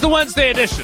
the Wednesday edition.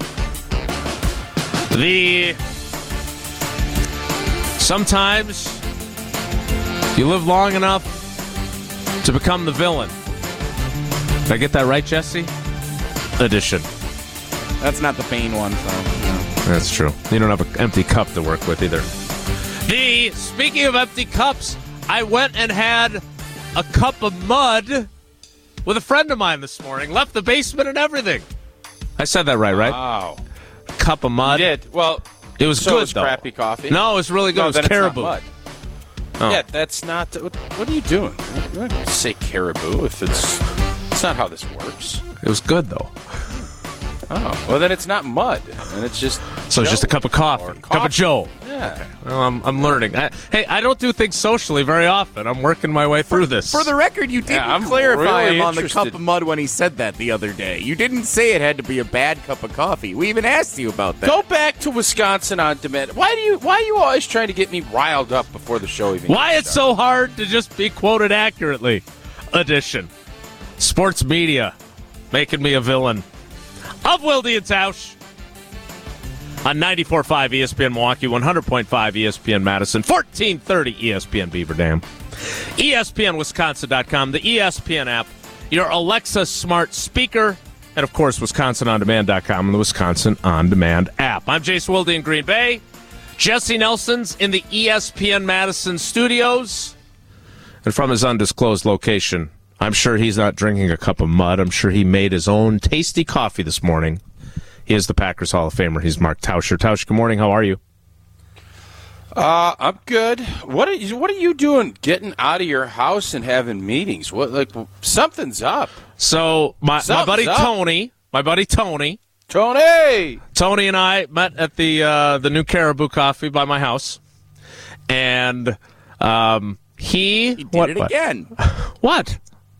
Sometimes you live long enough to become the villain. Did I get that right, Jesse? Edition. That's not the Bane one, so. No. That's true. You don't have an empty cup to work with either. Speaking of empty cups, I went and had a cup of mud with a friend of mine this morning. Left the basement and everything. I said that right? Wow. Cup of mud. You did. Well, it was so good, it was though. crappy coffee. No, it was really good. No, it was caribou. It's not mud. Oh. Yeah, that's not. What are you doing? You're not going to say caribou if it's not how this works. It was good, though. Oh, well, then it's not mud. And it's just. So it's just a cup of coffee. Cup of Joe. Yeah. Okay. Well, I'm learning. I don't do things socially very often. I'm working my way through this. For the record, you didn't I'm clarify really him on the interested. cup of mud when he said that the other day. You didn't say it had to be a bad cup of coffee. We even asked you about that. Go back to Wisconsin on demand. Why are you always trying to get me riled up before the show even Why gets it's so hard to just be quoted accurately. Edition. Sports media making me a villain. Of Wilde and Tausch. On 94.5 ESPN Milwaukee, 100.5 ESPN Madison, 1430 ESPN Beaver Dam, ESPNWisconsin.com, the ESPN app, your Alexa smart speaker, and, of course, WisconsinOnDemand.com and the Wisconsin On Demand app. I'm Jason Wilde in Green Bay. Jesse Nelson's in the ESPN Madison studios. And from his undisclosed location, I'm sure he's not drinking a cup of mud. I'm sure he made his own tasty coffee this morning. He is the Packers Hall of Famer. He's Mark Tauscher. Tausch, good morning. How are you? I'm good. What are you doing getting out of your house and having meetings? Something's up. So my buddy up. Tony Tony and I met at the new Caribou Coffee by my house. And he did it again. What?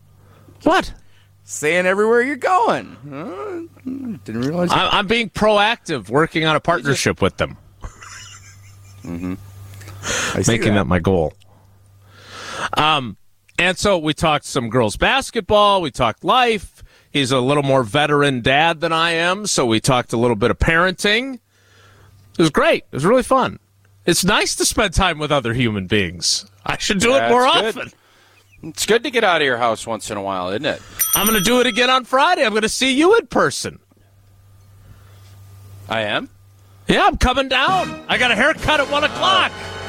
Saying everywhere you're going. Didn't realize. I'm being proactive, working on a partnership with them. Mm-hmm. Making that my goal. And so we talked some girls basketball. We talked life. He's a little more veteran dad than I am, so we talked a little bit of parenting. It was great. It was really fun. It's nice to spend time with other human beings. I should do it more often. Good. It's good to get out of your house once in a while, isn't it? I'm going to do it again on Friday. I'm going to see you in person. I am? Yeah, I'm coming down. I got a haircut at 1 o'clock.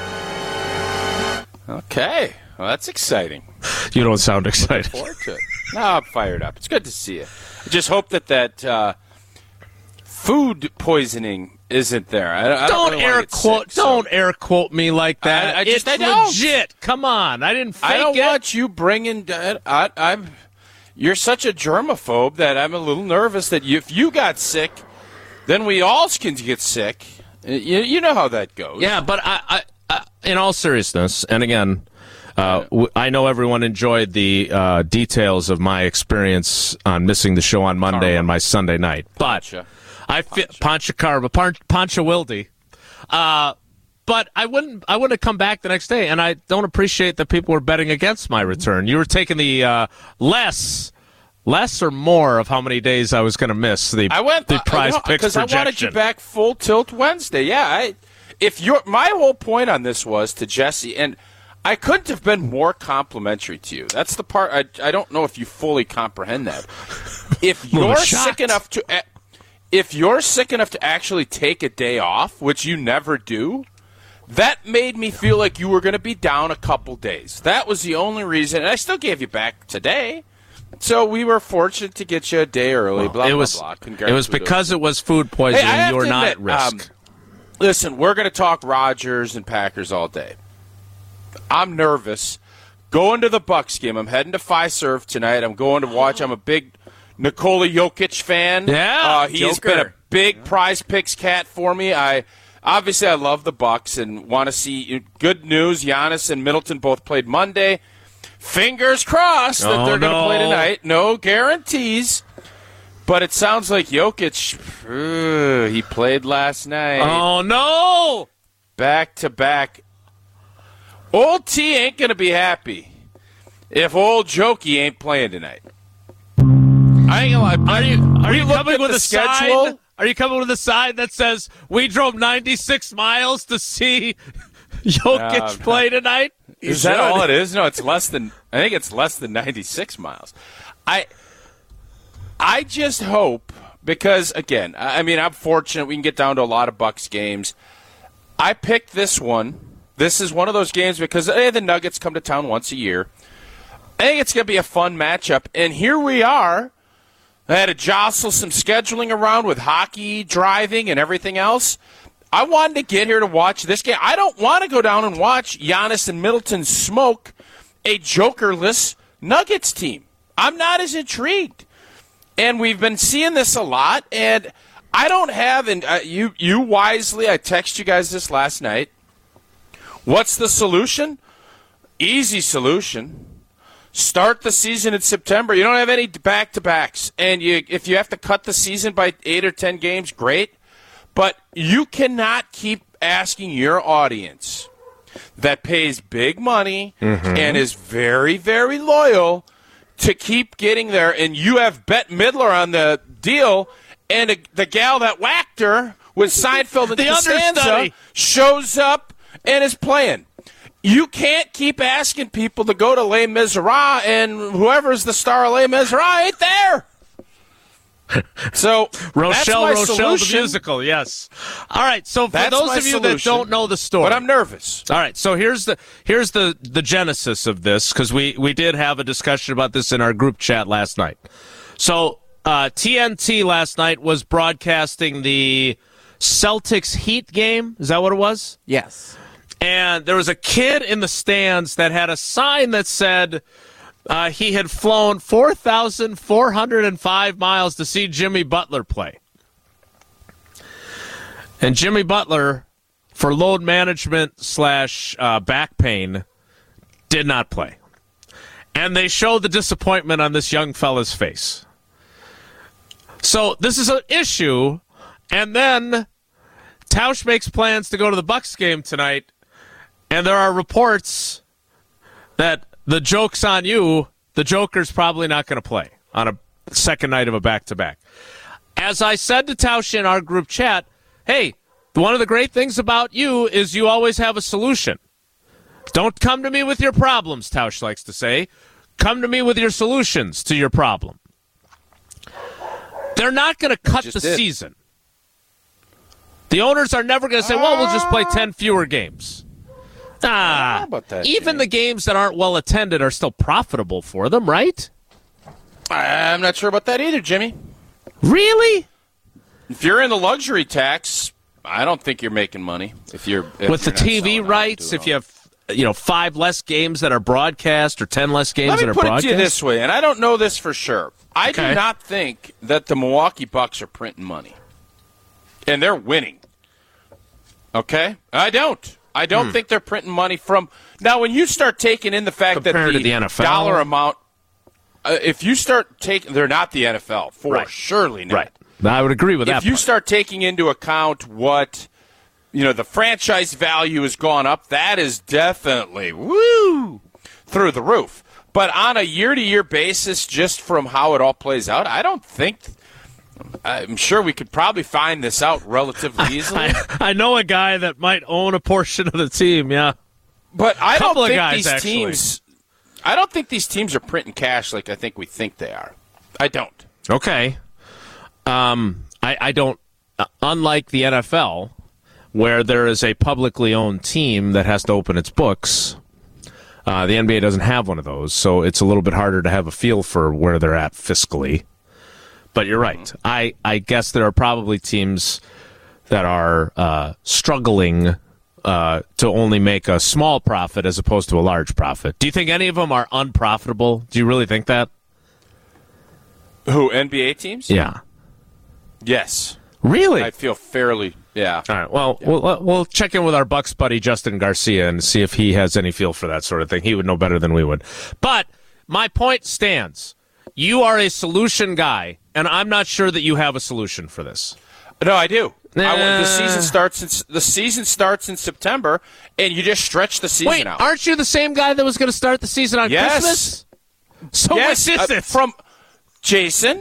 Okay. Well, that's exciting. You don't sound excited. Looking forward to it. No, I'm fired up. It's good to see you. I just hope that food poisoning isn't there. I don't really air want to get quote. sick, Don't air quote me like that. I don't. Legit. Come on. I didn't fake I don't it. want you bringing. You're such a germaphobe that I'm a little nervous that if you got sick, then we all can get sick. You know how that goes. Yeah, but I in all seriousness, and again, I know everyone enjoyed the details of my experience on missing the show on Monday and my Sunday night, but. Pancha Wilde. But I wouldn't have come back the next day, and I don't appreciate that people were betting against my return. You were taking the less or more of how many days I was going to miss the prize picks projection. Because I wanted you back full tilt Wednesday. Yeah, my whole point on this was to Jesse, and I couldn't have been more complimentary to you. That's the part I don't know if you fully comprehend that. If you're sick enough to. If you're sick enough to actually take a day off, which you never do, that made me feel like you were going to be down a couple days. That was the only reason, and I still gave you back today. So we were fortunate to get you a day early, blah, blah, blah. It was because it was food poisoning. Hey, you were not at risk. Listen, we're going to talk Rodgers and Packers all day. I'm nervous. Going to the Bucs game. I'm heading to Fiserv tonight. I'm going to watch. I'm a big Nikola Jokic fan. Yeah, he's been a big prize picks cat for me. I love the Bucs and want to see good news. Giannis and Middleton both played Monday. Fingers crossed that they're going to play tonight. No guarantees. But it sounds like Jokic, he played last night. Oh, no! Back to back. Old T ain't going to be happy if old Jokey ain't playing tonight. I ain't gonna lie. Are you coming with the a schedule? sign? Are you coming with a sign that says we drove 96 miles to see Jokic play tonight? Is that all it is? No, it's less than. I think it's less than 96 miles. I just hope, because again, I mean, I'm fortunate we can get down to a lot of Bucks games. I picked this one. This is one of those games because the Nuggets come to town once a year. I think it's going to be a fun matchup, and here we are. I had to jostle some scheduling around with hockey, driving, and everything else. I wanted to get here to watch this game. I don't want to go down and watch Giannis and Middleton smoke a jokerless Nuggets team. I'm not as intrigued. And we've been seeing this a lot, and I don't have, and you wisely, I texted you guys this last night. What's the solution? Easy solution. Start the season in September. You don't have any back-to-backs. And if you have to cut the season by 8 or 10 games, great. But you cannot keep asking your audience that pays big money and is very, very loyal to keep getting there. And you have Bette Midler on the deal, and the gal that whacked her with Seinfeld and Costanza shows up and is playing. You can't keep asking people to go to Les Miserables, and whoever's the star of Les Miserables ain't there. So Rochelle solution. the musical, yes. All right, so for That's those of you that don't know the story, but I'm nervous. All right, so here's the genesis of this, because we did have a discussion about this in our group chat last night. So TNT last night was broadcasting the Celtics Heat game. Is that what it was? Yes. And there was a kid in the stands that had a sign that said he had flown 4,405 miles to see Jimmy Butler play. And Jimmy Butler, for load management / back pain, did not play. And they showed the disappointment on this young fella's face. So this is an issue. And then Tausch makes plans to go to the Bucks game tonight. And there are reports that the joke's on you. The Joker's probably not going to play on a second night of a back-to-back. As I said to Tausch in our group chat, hey, one of the great things about you is you always have a solution. Don't come to me with your problems, Tausch likes to say. Come to me with your solutions to your problem. They're not going to cut the season. The owners are never going to say, well, we'll just play 10 fewer games. Even the games that aren't well attended are still profitable for them, right? I'm not sure about that either, Jimmy. Really? If you're in the luxury tax, I don't think you're making money. With the TV rights, if you have 5 less games that are broadcast or 10 less games that are broadcast. Let me put it to you this way, and I don't know this for sure. I do not think that the Milwaukee Bucks are printing money, and they're winning. Okay, I don't think they're printing money from now. When you start taking in the fact compared that to the NFL dollar amount, if you start taking, they're not the NFL surely not. Right, I would agree with that. If you start taking into account what the franchise value has gone up, that is definitely through the roof. But on a year-to-year basis, just from how it all plays out, I don't think. I'm sure we could probably find this out relatively easily. I know a guy that might own a portion of the team, yeah. But I don't think these teams. I don't think these teams are printing cash like I think we think they are. I don't. Okay. I don't. Unlike the NFL, where there is a publicly owned team that has to open its books, the NBA doesn't have one of those, so it's a little bit harder to have a feel for where they're at fiscally. But you're right. I guess there are probably teams that are struggling to only make a small profit as opposed to a large profit. Do you think any of them are unprofitable? Do you really think that? Who, NBA teams? Yeah. Yes. Really? I feel fairly, yeah. All right. Well, we'll check in with our Bucks buddy Justin Garcia and see if he has any feel for that sort of thing. He would know better than we would. But my point stands. You are a solution guy, and I'm not sure that you have a solution for this. No, I do. The season starts in September, and you just stretch the season out. Wait, aren't you the same guy that was going to start the season on Christmas? So what is it? From Jason,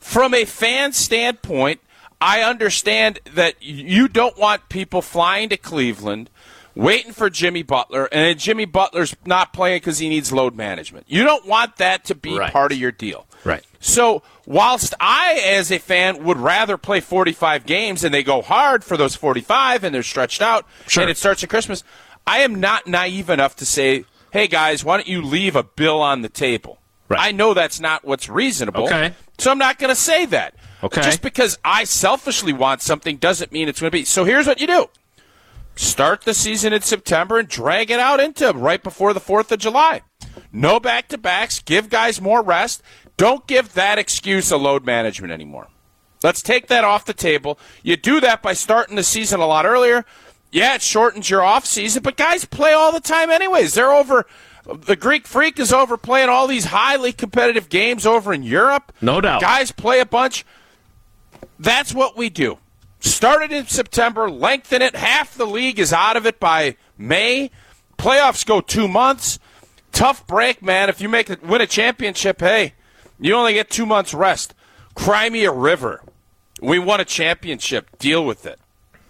from a fan standpoint, I understand that you don't want people flying to Cleveland, waiting for Jimmy Butler, and then Jimmy Butler's not playing because he needs load management. You don't want that to be part of your deal. Right. So whilst I, as a fan, would rather play 45 games and they go hard for those 45 and they're stretched out and it starts at Christmas, I am not naive enough to say, hey, guys, why don't you leave a bill on the table? Right. I know that's not what's reasonable, so I'm not going to say that. Okay. Just because I selfishly want something doesn't mean it's going to be. So here's what you do. Start the season in September and drag it out into right before the 4th of July. No back-to-backs. Give guys more rest. Don't give that excuse of load management anymore. Let's take that off the table. You do that by starting the season a lot earlier. Yeah, it shortens your off season, but guys play all the time anyways. They're over. The Greek Freak is over playing all these highly competitive games over in Europe. No doubt. Guys play a bunch. That's what we do. Start it in September, lengthen it. Half the league is out of it by May. Playoffs go 2 months. Tough break, man. If you win a championship, hey, you only get 2 months rest. Cry me a river. We won a championship. Deal with it.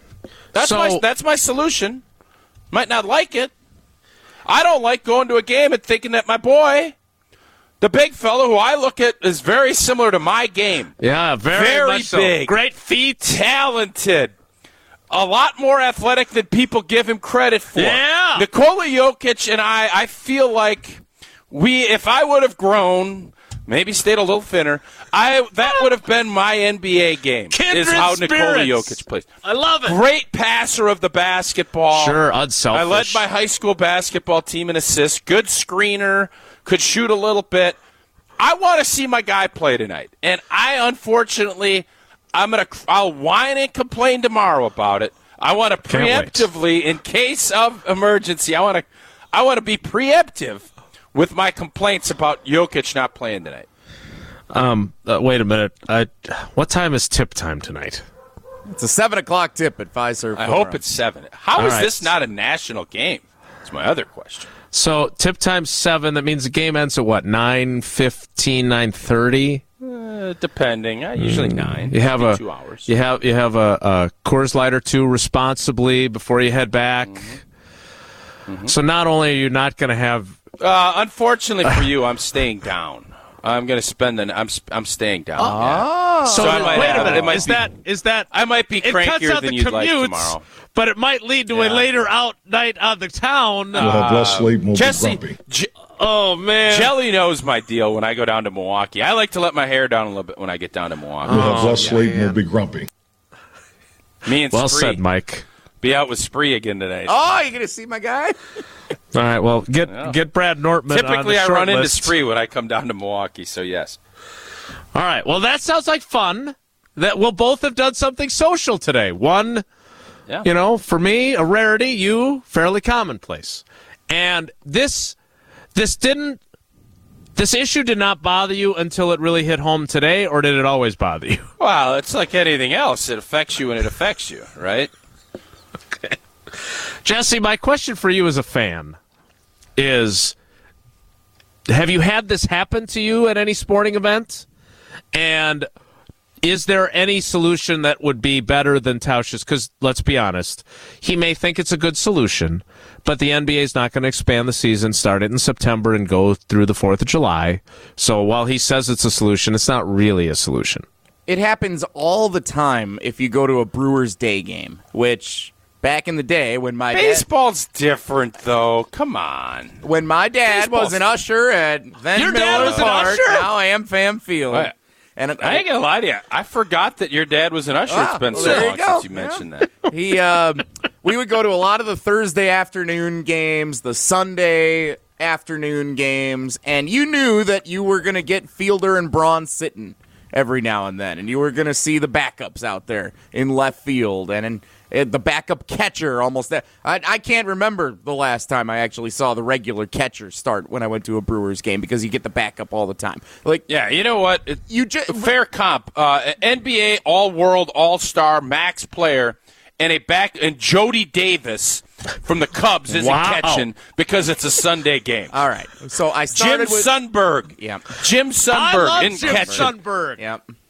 That's my solution. Might not like it. I don't like going to a game and thinking that my boy, the big fellow who I look at, is very similar to my game. Yeah, very much so. Big. Great feet. Talented. A lot more athletic than people give him credit for. Yeah. Nikola Jokic and I feel like if I would have grown, maybe stayed a little thinner, that would have been my NBA game. Kindred is how spirits. Nikola Jokic plays. I love it. Great passer of the basketball. Sure, unselfish. I led my high school basketball team in assists. Good screener. Could shoot a little bit. I want to see my guy play tonight. And unfortunately, I'll whine and complain tomorrow about it. I want to preemptively, in case of emergency, I want to be preemptive with my complaints about Jokic not playing tonight. Wait a minute. What time is tip time tonight? It's a 7 o'clock tip at Fiserv. I hope it's 7. How is this not a national game? That's my other question. So tip time's 7. That means the game ends at what? 9:15, 9:30? Depending. Usually 9. You have 2 hours. You have a Coors Light or two responsibly before you head back. Mm-hmm. So not only are you not going to have. Unfortunately for you, I'm staying down. I'm going to spend I'm staying down. Oh. So wait a minute. Is that I might be crankier than you'd like tomorrow. But it might lead to a later out night on the town. We'll have less sleep and we'll Jesse, be grumpy. Oh, man. Jelly knows my deal when I go down to Milwaukee. I like to let my hair down a little bit when I get down to Milwaukee. We'll have less sleep and we'll be grumpy. Me and well Spree. said, Mike. Be out with Spree again today. Oh, you going to see my guy? All right, well, get Brad Nortman Typically, on the I short run into list. Spree when I come down to Milwaukee, so yes. All right, well, that sounds like fun. That we'll both have done something social today. One, for me, a rarity. You, fairly commonplace. And this issue did not bother you until it really hit home today, or did it always bother you? Well, it's like anything else. It affects you when it affects you, right? Okay. Jesse, my question for you as a fan is, have you had this happen to you at any sporting event? And is there any solution that would be better than Tausch's? Because let's be honest, he may think it's a good solution, but the NBA is not going to expand the season, start it in September, and go through the 4th of July. So while he says it's a solution, it's not really a solution. It happens all the time if you go to a Brewers Day game, which back in the day when my baseball's different, though. Come on. When my dad was an usher at Van Miller Park, now AmFam Field. Right. And I ain't gonna lie to you. I forgot that your dad was an usher. It's been so long since you mentioned that. We would go to a lot of the Thursday afternoon games, the Sunday afternoon games, and you knew that you were going to get Fielder and Braun sitting every now and then, and you were going to see the backups out there in left field and the backup catcher almost there. I can't remember the last time I actually saw the regular catcher start when I went to a Brewers game because you get the backup all the time. Yeah, you know what? Fair comp. NBA All-World All-Star max player and Jody Davis from the Cubs isn't catching because it's a Sunday game. All right. So I started Jim Sundberg. Yeah. Jim Sundberg I love isn't Jim catching. Sundberg. Yep.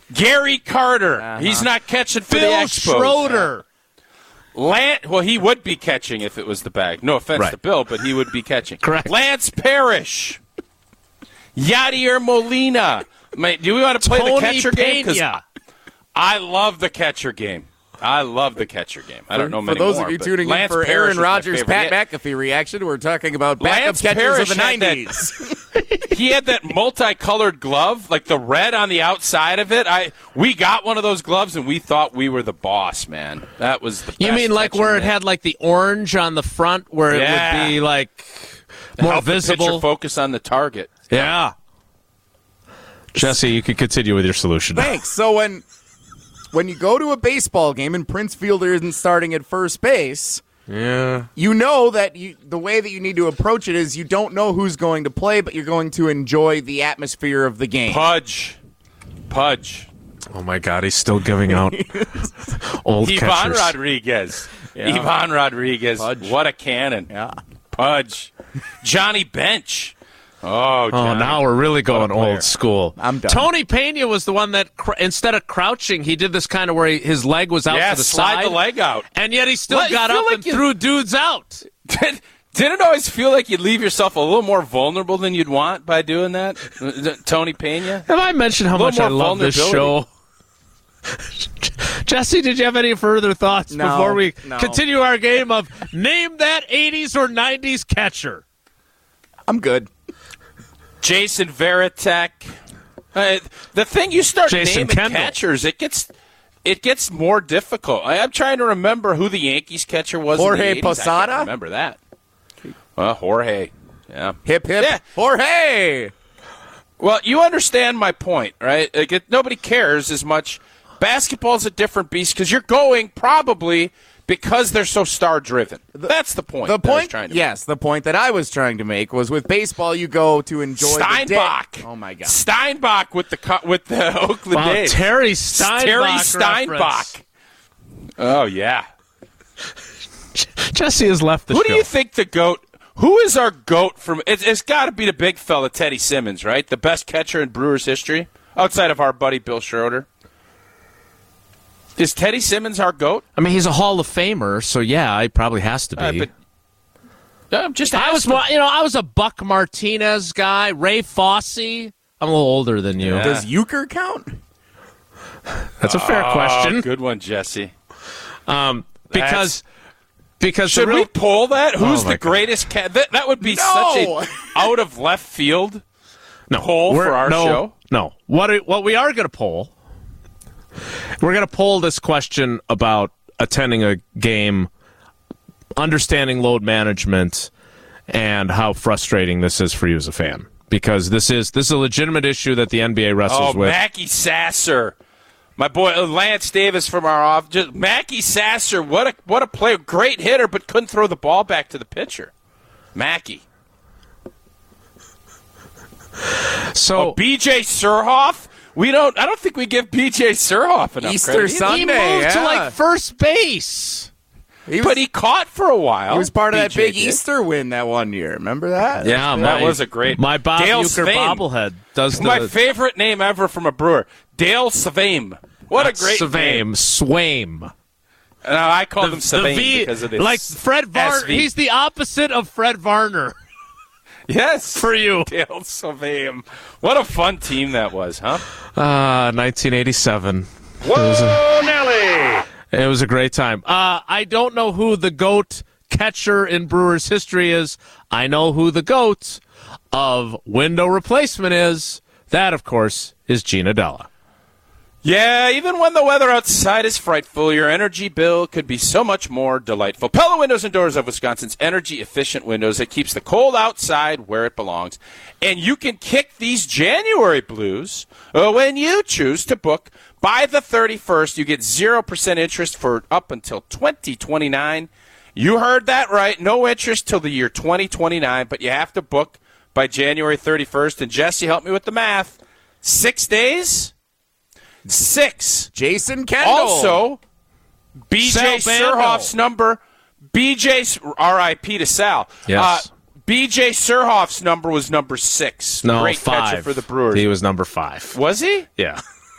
Gary Carter. He's not catching for the Bill Expos. Schroeder. Well, he would be catching if it was the bag. No offense to Bill, but he would be catching. Correct. Lance Parrish. Yadier Molina. Do we want to play the catcher game? Because I love the catcher game. I don't know many For those more, of you but tuning in Lance for Parrish Aaron is my Rodgers, favorite. Pat McAfee reaction, we're talking about backup Lance catchers Parrish of the had that- 90s. He had that multicolored glove, like the red on the outside of it. We got one of those gloves, and we thought we were the boss, man. That was the best. You mean like catching where it man. had like the orange on the front, where it would be like more Help the pitcher visible? focus on the target. Yeah. Jesse, you can continue with your solution. Thanks. So when you go to a baseball game and Prince Fielder isn't starting at first base, you know that the way that you need to approach it is you don't know who's going to play, but you're going to enjoy the atmosphere of the game. Pudge. Oh my God, he's still giving out old Ivan catchers. Rodriguez. Yeah. Ivan Rodriguez. Pudge. What a cannon. Yeah. Pudge. Johnny Bench. Oh, Johnny. Now we're really going player. old school. I'm done. Tony Pena was the one that, instead of crouching, he did this kind of where his leg was out Yeah, to the slide side. the leg out. And yet he still Let- got you feel up like and you- threw dudes out. Didn't it always feel like you'd leave yourself a little more vulnerable than you'd want by doing that? Tony Pena? Have I mentioned how A little much I more love this show? Jesse, did you have any further thoughts No, before we no. continue our game of name that 80s or 90s catcher? I'm good. Jason Varitek. The thing you start Jason naming Kendall. catchers, it gets more difficult. I'm trying to remember who the Yankees catcher was. Jorge in the 80s. Posada? I can't remember that. Jorge. Yeah. Hip, hip. Yeah. Jorge! Well, you understand my point, right? Nobody cares as much. Basketball's a different beast because you're going probably because they're so star-driven. That's the point. The that I was point, trying to yes, the point that I was trying to make was with baseball, you go to enjoy the day. Steinbach. Oh my God! Steinbach with the Oakland Wow, A's. Terry Steinbach. Terry Steinbach. reference. Oh yeah. Jesse has left the Who show. do you think the GOAT? Who is our GOAT from? It's got to be the big fella, Teddy Simmons, right? The best catcher in Brewers history, outside of our buddy Bill Schroeder. Is Teddy Simmons our GOAT? I mean, he's a Hall of Famer, so yeah, he probably has to be. But I'm just I was, asking. I was a Buck Martinez guy. Ray Fosse. I'm a little older than you. Yeah. Does Euchre count? That's a fair question. Good one, Jesse. Because Should the real, we poll that? Who's my the God. greatest cat? That would be No! such a out of left field no, poll we're- for our no, show. No. What we are going to poll, we're going to poll this question about attending a game, understanding load management, and how frustrating this is for you as a fan. Because this is a legitimate issue that the NBA wrestles with. Mackie Sasser. My boy Lance Davis from our office. Just Mackie Sasser, what a player. Great hitter, but couldn't throw the ball back to the pitcher. Mackie. So BJ Surhoff? I don't think we give BJ Surhoff enough Easter credit. Sunday. he moved to yeah. like first base. But he caught for a while. He was part of that BJ big did. Easter win that one year. Remember that? Yeah, That was a great. My Bob Dale Euchre Svein. bobblehead does My the favorite name ever from a Brewer, Dale Svaim. What a great name. Swaim. No, I called him The Svaim V, because of this. like Fred Varner. SV. He's the opposite of Fred Varner Yes. for you. Dale Svaim. What a fun team that was, huh? 1987. Whoa, Nelly! It was a great time. I don't know who the GOAT catcher in Brewers history is. I know who the GOAT of window replacement is. That, of course, is Gina Della. Yeah, even when the weather outside is frightful, your energy bill could be so much more delightful. Pella Windows and Doors of Wisconsin's energy-efficient windows that keeps the cold outside where it belongs. And you can kick these January blues when you choose to book by the 31st. You get 0% interest for up until 2029. You heard that right. No interest till the year 2029, but you have to book by January 31st. And Jesse, help me with the math. 6 days? 6. Jason Kendall. Also, BJ Sal Bando. Surhoff's number, BJ's R.I.P. to Sal. Yes. BJ Surhoff's number was number 6. No, Great 5. catcher for the Brewers. He was number 5. Was he? Yeah.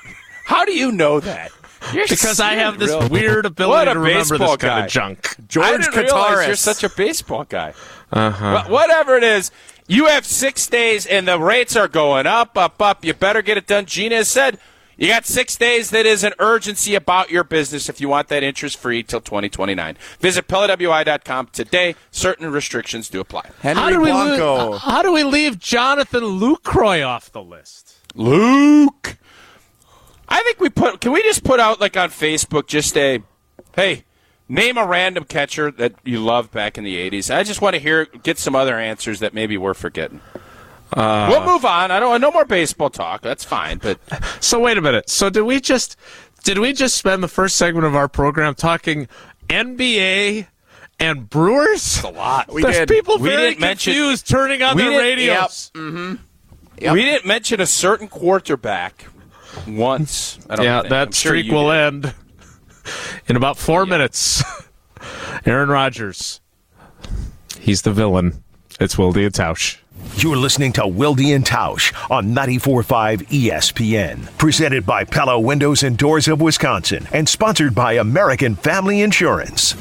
How do you know that? Because I have this weird ability to remember this kind of junk. I didn't realize you're such a baseball guy. But whatever it is, you have 6 days, and the rates are going up. You better get it done. Gina has said you got 6 days. That is an urgency about your business if you want that interest-free till 2029. Visit PelletWI.com today. Certain restrictions do apply. Henry Blanco. How do we leave Jonathan Lucroy off the list? Luke. I think can we just put out, like, on Facebook, just hey, name a random catcher that you loved back in the 80s. I just want to get some other answers that maybe we're forgetting. We'll move on. I don't want no more baseball talk. That's fine. But so wait a minute. So did we just spend the first segment of our program talking NBA and Brewers? That's a lot. There's people very confused turning on their radios. Yep. Mm-hmm. Yep. We didn't mention a certain quarterback once. That streak will end in about 4 minutes. Aaron Rodgers. He's the villain. It's Wilde and Tausch. You're listening to Wilde and Tausch on 94.5 ESPN. Presented by Pella Windows and Doors of Wisconsin and sponsored by American Family Insurance.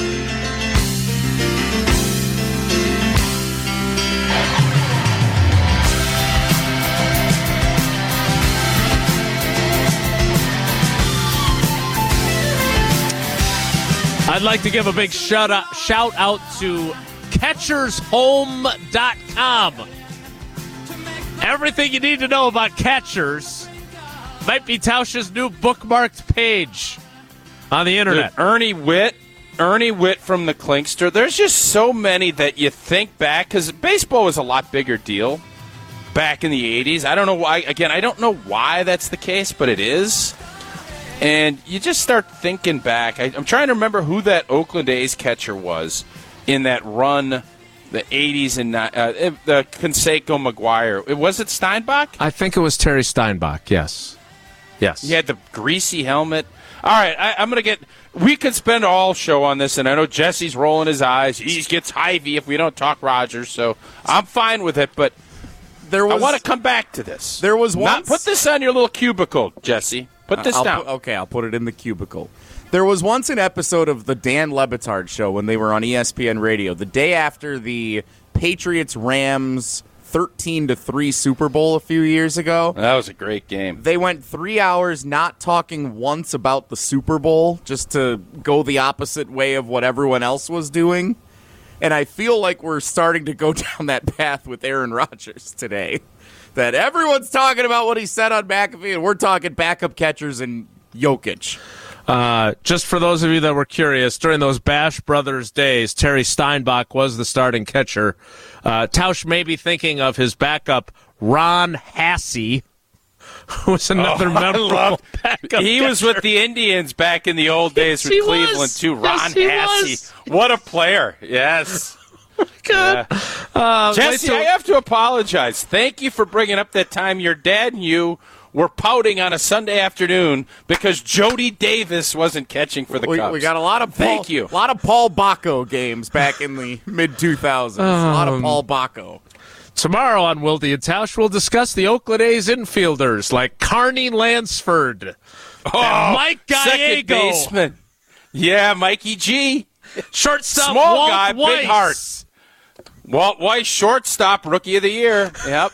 I'd like to give a big shout out to catchershome.com. Everything you need to know about catchers might be Tausch's new bookmarked page on the internet. Dude, Ernie Witt from the Klinkster. There's just so many that you think back, because baseball was a lot bigger deal back in the 80s. I don't know why. Again, I don't know why that's the case, but it is. And you just start thinking back. I'm trying to remember who that Oakland A's catcher was in that run, the 80s and the Canseco McGuire. Was it Steinbach? I think it was Terry Steinbach, yes. Yes. He had the greasy helmet. All right, I'm going to get – we could spend all show on this, and I know Jesse's rolling his eyes. He gets Hy-Vee if we don't talk Rodgers, so I'm fine with it, but I want to come back to this. There was once – put this on your little cubicle, Jesse. Put this down. I'll put it in the cubicle. There was once an episode of the Dan Le Batard show when they were on ESPN Radio, the day after the Patriots-Rams 13-3 Super Bowl a few years ago. That was a great game. They went 3 hours not talking once about the Super Bowl, just to go the opposite way of what everyone else was doing. And I feel like we're starting to go down that path with Aaron Rodgers today. That everyone's talking about what he said on McAfee, and we're talking backup catchers and Jokic. Just for those of you that were curious, during those Bash Brothers days, Terry Steinbach was the starting catcher. Tausch may be thinking of his backup, Ron Hassey, who was another memorable backup He catcher. was with the Indians back in the old days with Cleveland, too. Ron Hassey. What a player. Yes. God. Jesse, I have to apologize. Thank you for bringing up that time your dad and you were pouting on a Sunday afternoon because Jody Davis wasn't catching for the Cubs. We got a lot of Paul Bacco games back in the mid-2000s. A lot of Paul Bacco. Tomorrow on Wilde and Tausch, we'll discuss the Oakland A's infielders like Carney Lansford and Mike Gallego. Second baseman. Yeah, Mikey G. Shortstop Small Walt guy, Weiss. big heart. Walt Weiss, shortstop, Rookie of the Year. Yep.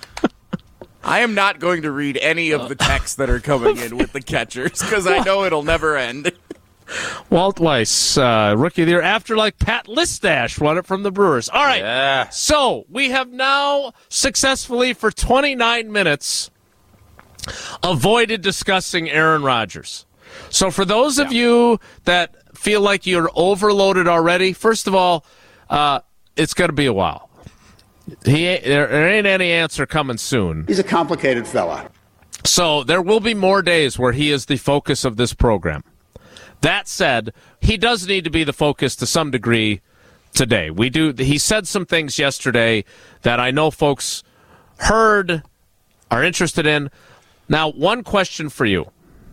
I am not going to read any of the texts that are coming in with the catchers because I know it'll never end. Walt Weiss, Rookie of the Year, after like Pat Listash won it from the Brewers. All right, Yeah. So we have now successfully for 29 minutes avoided discussing Aaron Rodgers. So for those of you that feel like you're overloaded already, first of all, it's going to be a while. There ain't any answer coming soon. He's a complicated fella. So there will be more days where he is the focus of this program. That said, he does need to be the focus to some degree today. He said some things yesterday that I know folks heard, are interested in. Now, one question for you.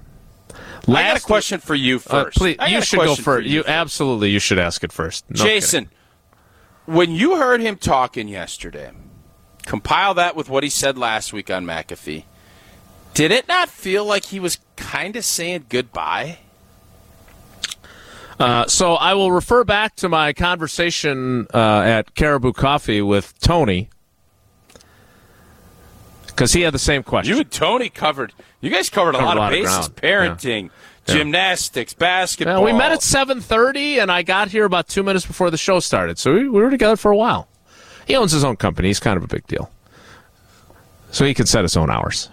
I got a question for you first. Please, you should go first. Absolutely, you should ask it first. No Jason, kidding. When you heard him talking yesterday, compile that with what he said last week on McAfee. Did it not feel like he was kind of saying goodbye? So I will refer back to my conversation at Caribou Coffee with Tony, because he had the same question. You and Tony you guys covered a lot of bases. Parenting, gymnastics, basketball. We met at 7:30, and I got here about 2 minutes before the show started. So we were together for a while. He owns his own company. He's kind of a big deal. So he can set his own hours.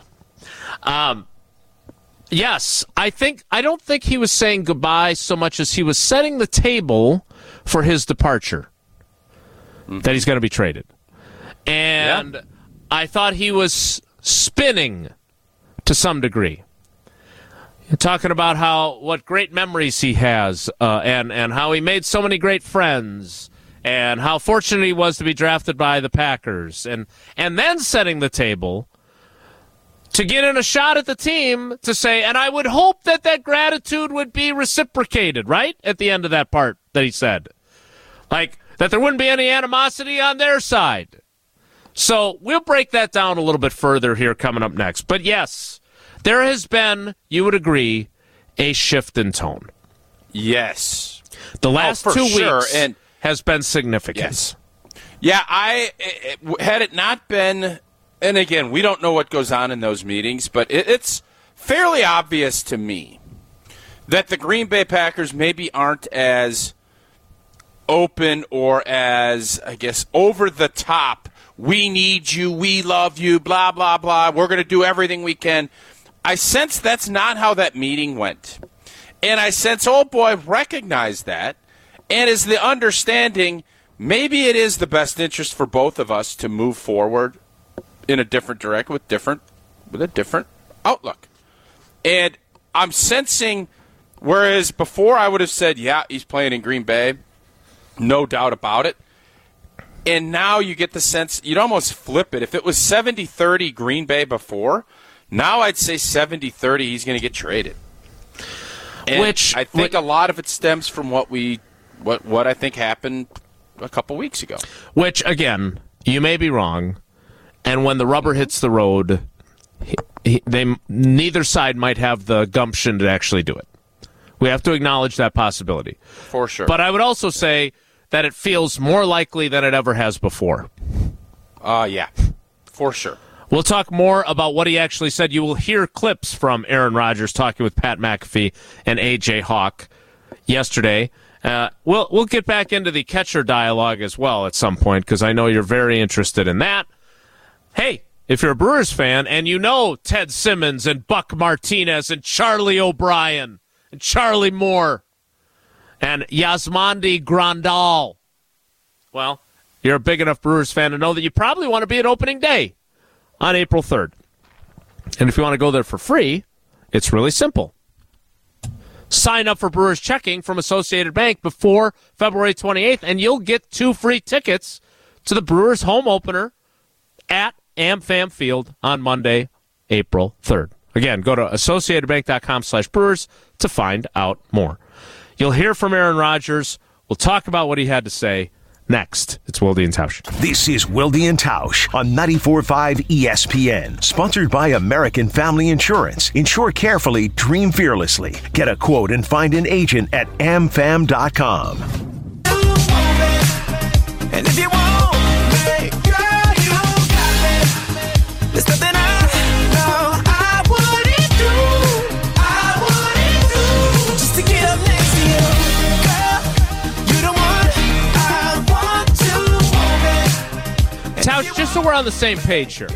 Yes, I don't think he was saying goodbye so much as he was setting the table for his departure, that he's going to be traded. And I thought he was spinning to some degree, talking about what great memories he has, and how he made so many great friends, and how fortunate he was to be drafted by the Packers, and then setting the table to get in a shot at the team to say, and I would hope that gratitude would be reciprocated, right? At the end of that part that he said. Like, that there wouldn't be any animosity on their side. So we'll break that down a little bit further here coming up next. But yes, there has been, you would agree, a shift in tone. Yes. The last 2 weeks and has been significant. Yes. Yeah, had it not been... And again, we don't know what goes on in those meetings, but it's fairly obvious to me that the Green Bay Packers maybe aren't as open or as, I guess, over the top. We need you, we love you, blah, blah, blah. We're going to do everything we can. I sense that's not how that meeting went. And I sense, oh boy, recognize that. And is the understanding, maybe it is the best interest for both of us to move forward in a different direction with a different outlook. And I'm sensing, whereas before I would have said, yeah, he's playing in Green Bay, no doubt about it. And now you get the sense, you'd almost flip it. If it was 70-30 Green Bay before, now I'd say 70-30 he's going to get traded. And I think a lot of it stems from what I think happened a couple weeks ago. Which, again, you may be wrong. And when the rubber hits the road, neither side might have the gumption to actually do it. We have to acknowledge that possibility. For sure. But I would also say that it feels more likely than it ever has before. Yeah, for sure. We'll talk more about what he actually said. You will hear clips from Aaron Rodgers talking with Pat McAfee and A.J. Hawk yesterday. We'll get back into the catcher dialogue as well at some point, because I know you're very interested in that. Hey, if you're a Brewers fan and you know Ted Simmons and Buck Martinez and Charlie O'Brien and Charlie Moore and Yasmani Grandal, well, you're a big enough Brewers fan to know that you probably want to be at opening day on April 3rd. And if you want to go there for free, it's really simple. Sign up for Brewers Checking from Associated Bank before February 28th, and you'll get 2 free tickets to the Brewers home opener at AmFam Field on Monday, April 3rd. Again, go to AssociatedBank.com/Brewers to find out more. You'll hear from Aaron Rodgers. We'll talk about what he had to say next. It's Wilde and Tausch. This is Wilde and Tausch on 94.5 ESPN. Sponsored by American Family Insurance. Insure carefully, dream fearlessly. Get a quote and find an agent at amfam.com. And if you want me, girl, you got me. There's nothing I wouldn't do just to get up next to you. Girl, you the one I want to. Tausch, just so we're on the same page here.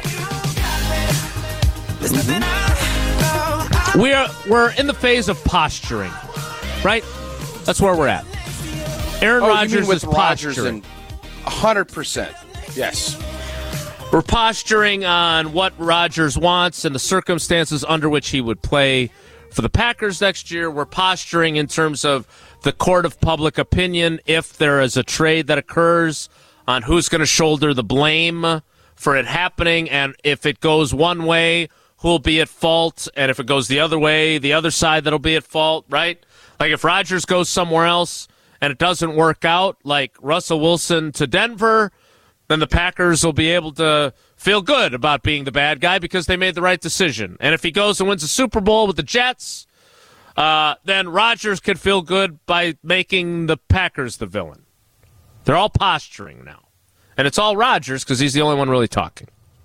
We're in the phase of posturing, right? That's where we're at. Aaron Rodgers with is posturing. 100%. Yes. We're posturing on what Rodgers wants and the circumstances under which he would play for the Packers next year. We're posturing in terms of the court of public opinion if there is a trade that occurs on who's going to shoulder the blame for it happening, and if it goes one way, who'll be at fault, and if it goes the other way, the other side that'll be at fault, right? Like if Rodgers goes somewhere else and it doesn't work out, like Russell Wilson to Denver, then the Packers will be able to feel good about being the bad guy because they made the right decision. And if he goes and wins a Super Bowl with the Jets, then Rodgers could feel good by making the Packers the villain. They're all posturing now. And it's all Rodgers because he's the only one really talking.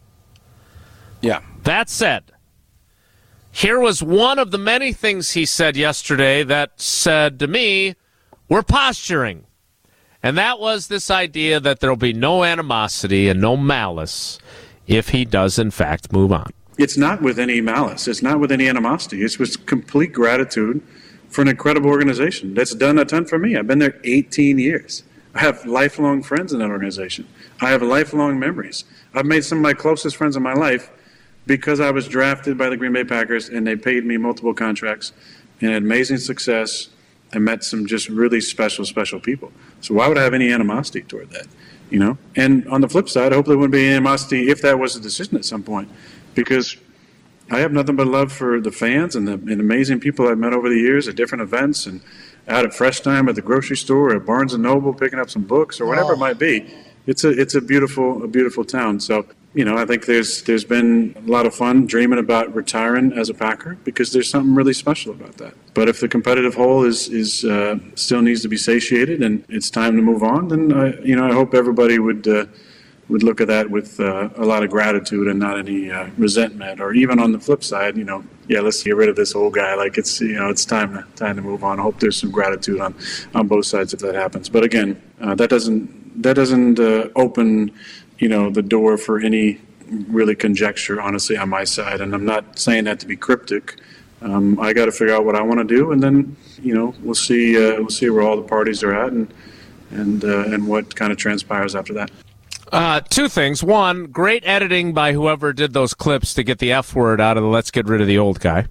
Yeah. That said, here was one of the many things he said yesterday that said to me, we're posturing. And that was this idea that there'll be no animosity and no malice if he does, in fact, move on. It's not with any malice. It's not with any animosity. It's with complete gratitude for an incredible organization that's done a ton for me. I've been there 18 years. I have lifelong friends in that organization. I have lifelong memories. I've made some of my closest friends in my life because I was drafted by the Green Bay Packers and they paid me multiple contracts and had amazing success and met some just really special people. So why would I have any animosity toward that? You know? And on the flip side, I hope there wouldn't be any animosity if that was a decision at some point, because I have nothing but love for the fans and the amazing people I've met over the years at different events and out at Fresh Time at the grocery store, or at Barnes & Noble picking up some books or whatever it might be. It's a beautiful town. So, you know, I think there's been a lot of fun dreaming about retiring as a Packer because there's something really special about that. But if the competitive hole is still needs to be satiated and it's time to move on, then I hope everybody would look at that with a lot of gratitude and not any resentment, or even on the flip side, let's get rid of this old guy. Like it's time to move on. I hope there's some gratitude on both sides if that happens. But again, that doesn't open the door for any really conjecture, honestly, on my side. And I'm not saying that to be cryptic. I got to figure out what I want to do, and then we'll see where all the parties are at and what kind of transpires after that. Two things. One, great editing by whoever did those clips to get the F word out of the let's get rid of the old guy.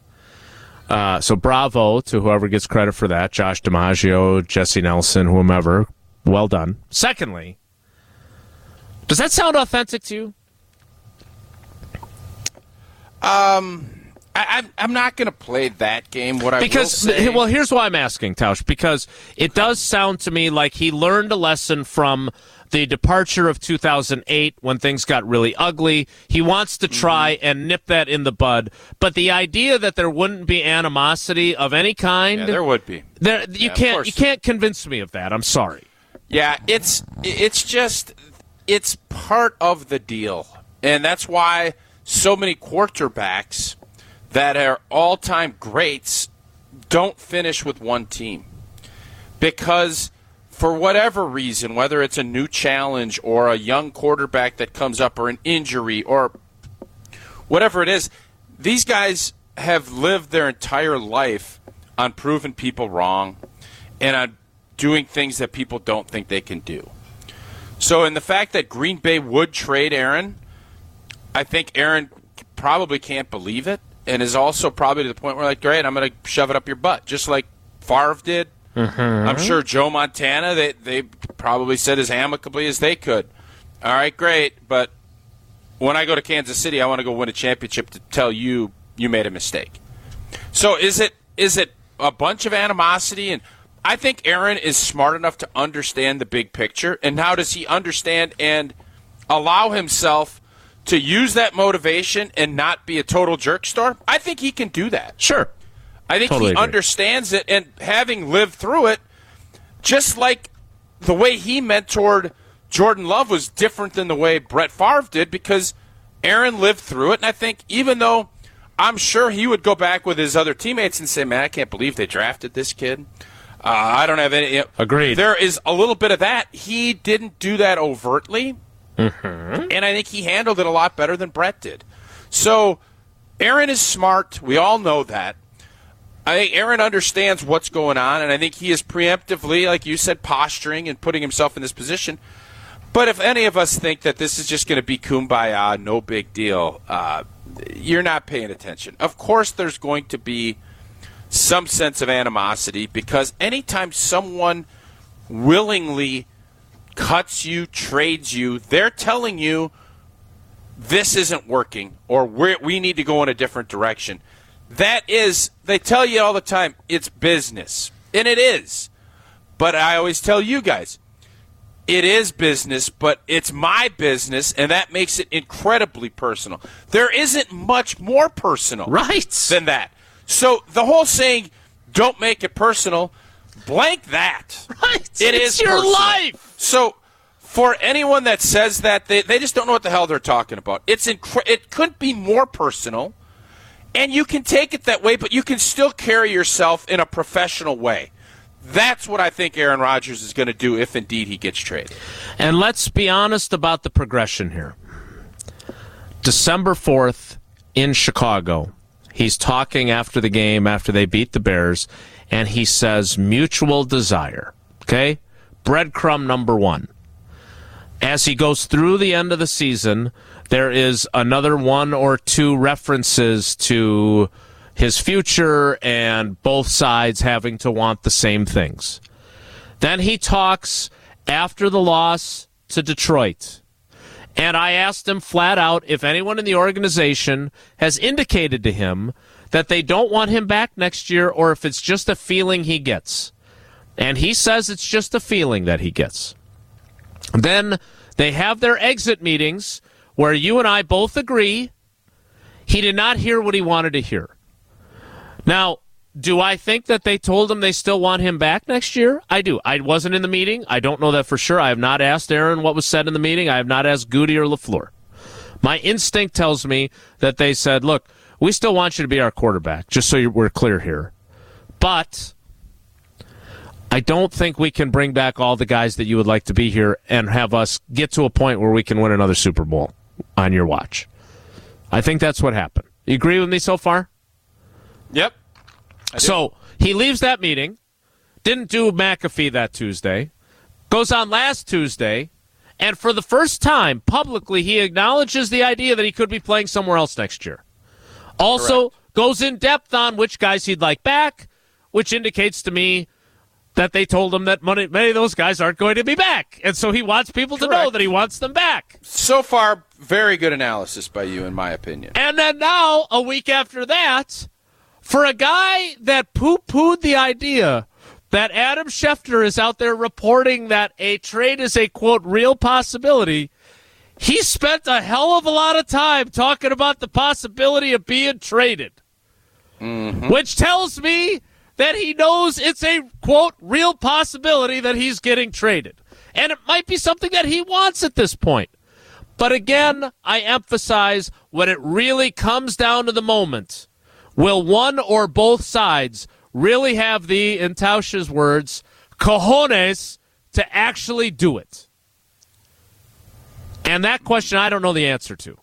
So bravo to whoever gets credit for that. Josh DiMaggio, Jesse Nelson, whomever. Well done. Secondly, does that sound authentic to you? I'm not going to play that game. What I will say... Well, here's why I'm asking, Tausch, because it does sound to me like he learned a lesson from the departure of 2008 when things got really ugly. He wants to try and nip that in the bud. But the idea that there wouldn't be animosity of any kind... Yeah, there would be. You can't convince me of that. I'm sorry. Yeah, it's part of the deal. And that's why so many quarterbacks that are all-time greats don't finish with one team. Because for whatever reason, whether it's a new challenge or a young quarterback that comes up or an injury or whatever it is, these guys have lived their entire life on proving people wrong and on doing things that people don't think they can do. So in the fact that Green Bay would trade Aaron, I think Aaron probably can't believe it, and is also probably to the point where, like, great, I'm going to shove it up your butt, just like Favre did. Mm-hmm. I'm sure Joe Montana, they probably said as amicably as they could. All right, great, but when I go to Kansas City, I want to go win a championship to tell you made a mistake. So is it a bunch of animosity? And I think Aaron is smart enough to understand the big picture, and how does he understand and allow himself to use that motivation and not be a total jerkstorm? I think he can do that. Sure. I think he understands it, and having lived through it, just like the way he mentored Jordan Love was different than the way Brett Favre did, because Aaron lived through it, and I think even though I'm sure he would go back with his other teammates and say, man, I can't believe they drafted this kid. I don't have any... Agreed. There is a little bit of that. He didn't do that overtly. Mm-hmm. And I think he handled it a lot better than Brett did. So Aaron is smart. We all know that. I think Aaron understands what's going on, and I think he is preemptively, like you said, posturing and putting himself in this position. But if any of us think that this is just going to be kumbaya, no big deal, you're not paying attention. Of course there's going to be some sense of animosity, because anytime someone willingly cuts you, trades you, they're telling you this isn't working, or we need to go in a different direction. That is, they tell you all the time, it's business. And it is. But I always tell you guys, it is business, but it's my business, and that makes it incredibly personal. There isn't much more personal than that. So the whole saying, don't make it personal, blank that. Right. It's your personal. life. So for anyone that says that, they just don't know what the hell they're talking about. It couldn't be more personal, and you can take it that way, but you can still carry yourself in a professional way. That's what I think Aaron Rodgers is going to do if indeed he gets traded. And let's be honest about the progression here. December 4th in Chicago, he's talking after the game, after they beat the Bears, and he says mutual desire. Okay? Breadcrumb number 1. As he goes through the end of the season, there is another 1 or 2 references to his future and both sides having to want the same things. Then he talks after the loss to Detroit. And I asked him flat out if anyone in the organization has indicated to him that they don't want him back next year or if it's just a feeling he gets. And he says it's just a feeling that he gets. Then they have their exit meetings where you and I both agree he did not hear what he wanted to hear. Now, do I think that they told him they still want him back next year? I do. I wasn't in the meeting. I don't know that for sure. I have not asked Aaron what was said in the meeting. I have not asked Goody or LaFleur. My instinct tells me that they said, look, we still want you to be our quarterback, just so we're clear here. But I don't think we can bring back all the guys that you would like to be here and have us get to a point where we can win another Super Bowl on your watch. I think that's what happened. You agree with me so far? Yep. So he leaves that meeting, didn't do McAfee that Tuesday, goes on last Tuesday, and for the first time publicly he acknowledges the idea that he could be playing somewhere else next year. Also goes in depth on which guys he'd like back, which indicates to me that they told him that many of those guys aren't going to be back. And so he wants people to know that he wants them back. So far, very good analysis by you, in my opinion. And then now, a week after that, for a guy that poo-pooed the idea that Adam Schefter is out there reporting that a trade is a, quote, real possibility, he spent a hell of a lot of time talking about the possibility of being traded, which tells me that he knows it's a, quote, real possibility that he's getting traded. And it might be something that he wants at this point. But again, I emphasize, when it really comes down to the moment, will one or both sides really have the, in Tausch's words, cojones to actually do it? And that question I don't know the answer to.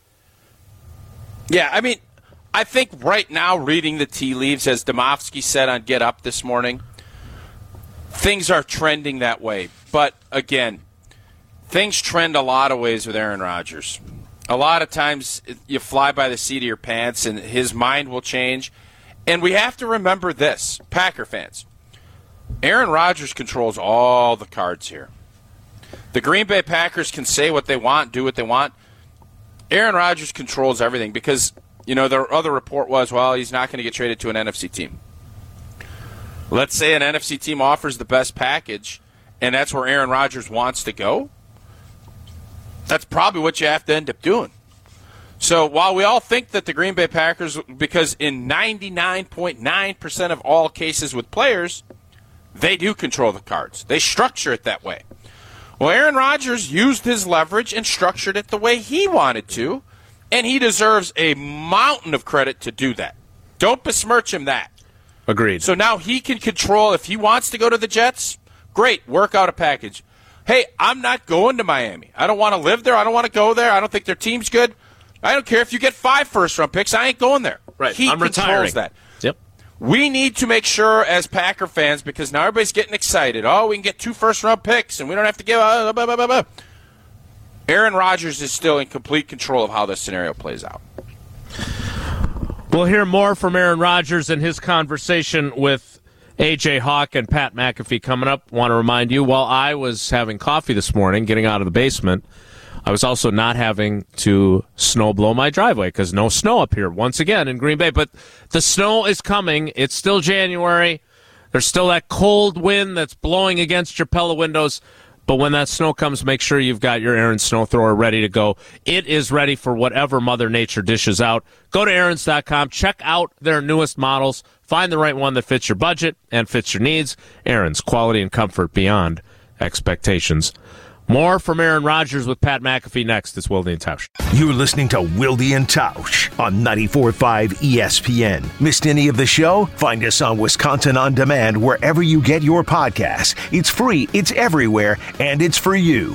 Yeah, I mean, I think right now, reading the tea leaves, as Domofsky said on Get Up this morning, things are trending that way. But again, things trend a lot of ways with Aaron Rodgers. A lot of times you fly by the seat of your pants and his mind will change. And we have to remember this, Packer fans. Aaron Rodgers controls all the cards here. The Green Bay Packers can say what they want, do what they want. Aaron Rodgers controls everything because, you know, the other report was, well, he's not going to get traded to an NFC team. Let's say an NFC team offers the best package, and that's where Aaron Rodgers wants to go. That's probably what you have to end up doing. So while we all think that the Green Bay Packers, because in 99.9% of all cases with players, they do control the cards. They structure it that way. Well, Aaron Rodgers used his leverage and structured it the way he wanted to, and he deserves a mountain of credit to do that. Don't besmirch him that. Agreed. So now he can control, if he wants to go to the Jets, great, work out a package. Hey, I'm not going to Miami. I don't want to live there. I don't want to go there. I don't think their team's good. I don't care if you get 5 first-round picks. I ain't going there. Right. He I'm controls retiring. that. Yep. We need to make sure as Packer fans, because now everybody's getting excited. Oh, we can get 2 first-round picks, and we don't have to give blah, blah, blah, blah, blah. Aaron Rodgers is still in complete control of how this scenario plays out. We'll hear more from Aaron Rodgers and his conversation with A.J. Hawk and Pat McAfee coming up. Want to remind you, while I was having coffee this morning, getting out of the basement, I was also not having to snow blow my driveway because no snow up here once again in Green Bay. But the snow is coming. It's still January. There's still that cold wind that's blowing against your Pella windows. But when that snow comes, make sure you've got your Aaron's snow thrower ready to go. It is ready for whatever Mother Nature dishes out. Go to Aaron's.com. Check out their newest models. Find the right one that fits your budget and fits your needs. Aaron's, quality and comfort beyond expectations. More from Aaron Rodgers with Pat McAfee next. It's Wilde and Tausch. You're listening to Wilde and Tausch on 94.5 ESPN. Missed any of the show? Find us on Wisconsin On Demand wherever you get your podcasts. It's free, it's everywhere, and it's for you.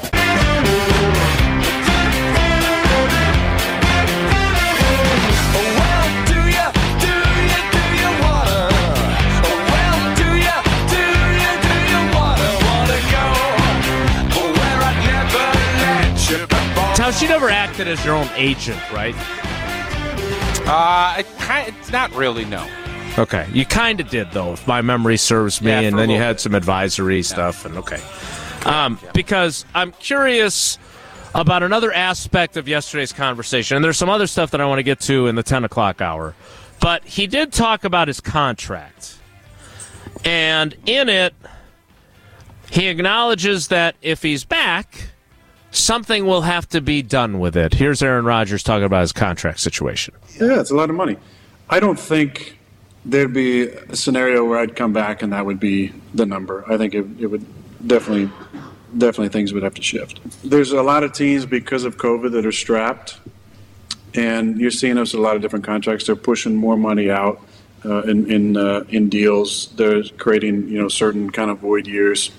Tausch, you never acted as your own agent, right? Not really, no. Okay. You kind of did, though, if my memory serves me, and then you had some advisory stuff. And okay. Because I'm curious about another aspect of yesterday's conversation, and there's some other stuff that I want to get to in the 10 o'clock hour. But he did talk about his contract. And in it, he acknowledges that if he's back, something will have to be done with it. Here's Aaron Rodgers talking about his contract situation. Yeah, it's a lot of money. I don't think there'd be a scenario where I'd come back and that would be the number. I think it would definitely things would have to shift. There's a lot of teams because of COVID that are strapped, and you're seeing us a lot of different contracts. They're pushing more money out in deals. They're creating certain kind of void years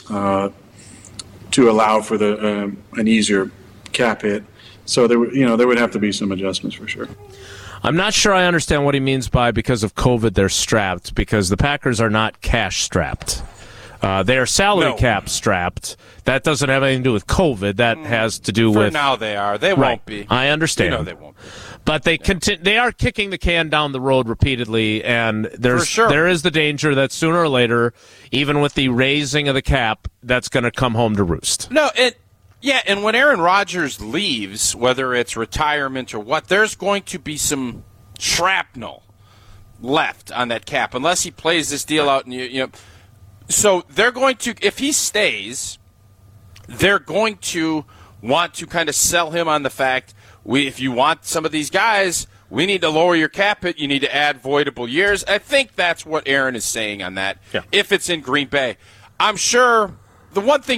to allow for an easier cap hit. So there would have to be some adjustments for sure. I'm not sure I understand what he means by because of COVID they're strapped, because the Packers are not cash strapped. They are salary cap strapped. That doesn't have anything to do with COVID. That has to do with... For now they are. They won't be. I understand. They won't be. But they are kicking the can down the road repeatedly, and there is the danger that sooner or later, even with the raising of the cap, that's going to come home to roost. No, and when Aaron Rodgers leaves, whether it's retirement or what, there's going to be some shrapnel left on that cap, unless he plays this deal out. And so they're going to, if he stays, they're going to want to kind of sell him on the fact, if you want some of these guys, we need to lower your cap hit. You need to add voidable years. I think that's what Aaron is saying on that. Yeah. If it's in Green Bay, I'm sure the one thing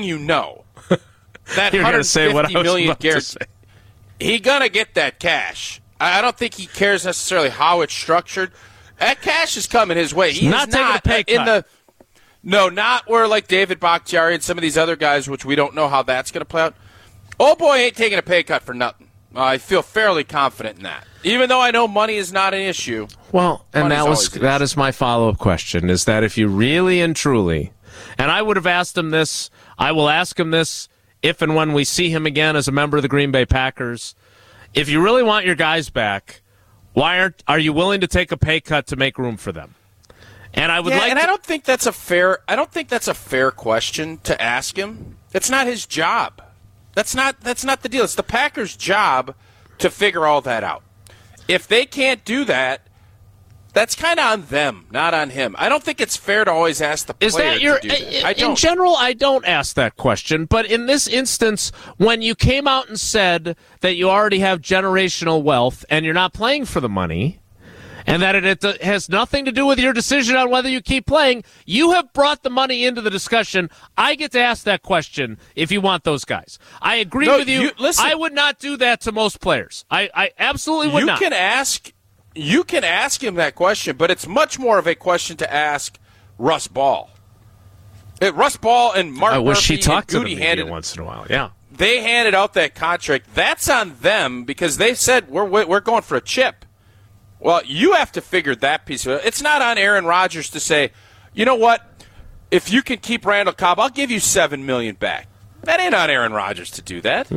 that $150 million guarantee, he's gonna get that cash. I don't think he cares necessarily how it's structured. That cash is coming his way. He's not taking a pay cut. Not where like David Bakhtiari and some of these other guys, which we don't know how that's going to play out. Old boy ain't taking a pay cut for nothing. I feel fairly confident in that, even though I know money is not an issue. Well, and that is my follow-up question, is that if you really and truly, and I would have asked him this, I will ask him this if and when we see him again as a member of the Green Bay Packers, if you really want your guys back, are you willing to take a pay cut to make room for them? And I would I don't think that's a fair question to ask him. It's not his job. That's not the deal. It's the Packers' job to figure all that out. If they can't do that, that's kind of on them, not on him. I don't think it's fair to always ask the player to do that. In general, I don't ask that question. But in this instance, when you came out and said that you already have generational wealth and you're not playing for the money, and that it has nothing to do with your decision on whether you keep playing, you have brought the money into the discussion. I get to ask that question if you want those guys. I agree with you. Listen, I would not do that to most players. I absolutely would not. You can ask him that question, but it's much more of a question to ask Russ Ball. Russ Ball and Mark Murphy I wish he talked to Goody the media once in a while. Yeah, they handed out that contract. That's on them because they said we're going for a chip. Well, you have to figure that piece of it. It's not on Aaron Rodgers to say, you know what? If you can keep Randall Cobb, I'll give you $7 million back. That ain't on Aaron Rodgers to do that.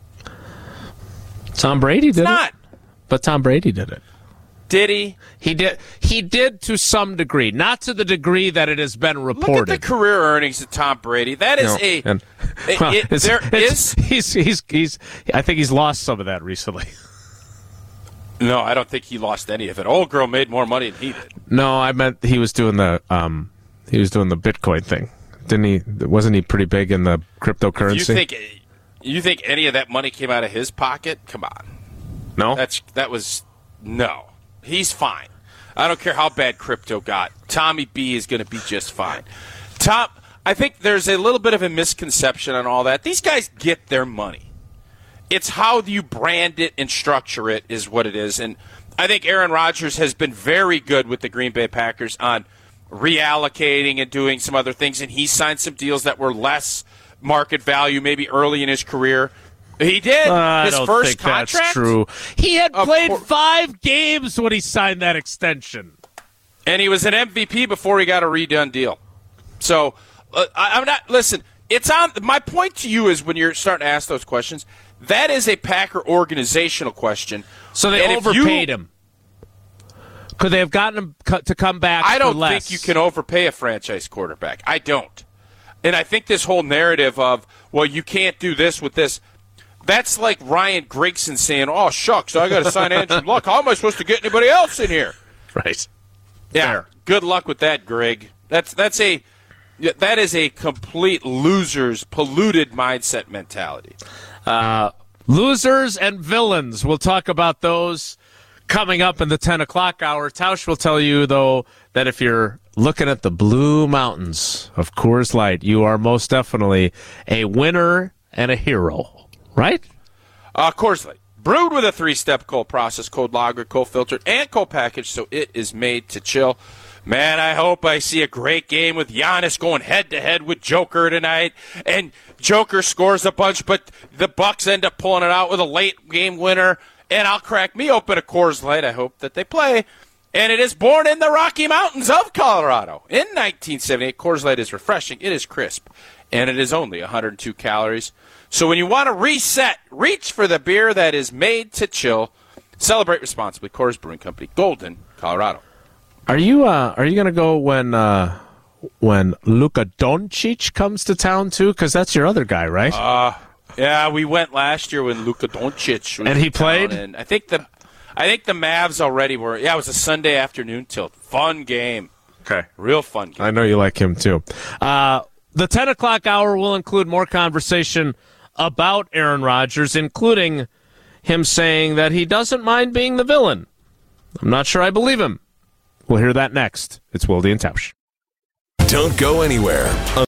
Tom Brady did it. But Tom Brady did it. Did he? He did. He did to some degree, not to the degree that it has been reported. Look at the career earnings of Tom Brady. That is I think he's lost some of that recently. No, I don't think he lost any of it. Old girl made more money than he did. No, I meant he was doing the Bitcoin thing. Wasn't he pretty big in the cryptocurrency? You think any of that money came out of his pocket? Come on. No? No. He's fine. I don't care how bad crypto got. Tommy B is going to be just fine. I think there's a little bit of a misconception on all that. These guys get their money. It's how you brand it and structure it is what it is. And I think Aaron Rodgers has been very good with the Green Bay Packers on reallocating and doing some other things, and he signed some deals that were less market value maybe early in his career. He did. I his don't first think contract? that's true. He had played 5 games when he signed that extension. And he was an MVP before he got a redone deal. So, I'm not – listen, it's on – my point to you is when you're starting to ask those questions, that is a Packer organizational question. So they overpaid him. Could they have gotten him to come back I don't for less? think you can overpay a franchise quarterback. I don't. And I think this whole narrative of, well, you can't do this with this – that's like Ryan Grigson saying, oh, shucks, I got to sign Andrew Luck. How am I supposed to get anybody else in here? Right. Yeah. Fair. Good luck with that, Greg. That is a complete loser's polluted mindset mentality. Losers and villains. We'll talk about those coming up in the 10 o'clock hour. Tausch will tell you, though, that if you're looking at the Blue Mountains of Coors Light, you are most definitely a winner and a hero. Right? Coors Light. Brewed with a 3-step cold process, cold lager, cold filtered, and cold packaged, so it is made to chill. Man, I hope I see a great game with Giannis going head-to-head with Joker tonight. And Joker scores a bunch, but the Bucks end up pulling it out with a late game winner. And I'll crack me open a Coors Light. I hope that they play. And it is born in the Rocky Mountains of Colorado. In 1978, Coors Light is refreshing. It is crisp. And it is only 102 calories. So when you want to reset, reach for the beer that is made to chill. Celebrate responsibly. Coors Brewing Company, Golden, Colorado. Are you going to go when Luka Doncic comes to town too? Because that's your other guy, right? Yeah, we went last year when Luka Doncic was and he played. And I think the Mavs already were. Yeah, it was a Sunday afternoon tilt. Fun game. Okay, real fun game. I know you like him too. The 10 o'clock hour will include more conversation about Aaron Rodgers, including him saying that he doesn't mind being the villain. I'm not sure I believe him. We'll hear that next. It's Wilde and Tausch. Don't go anywhere.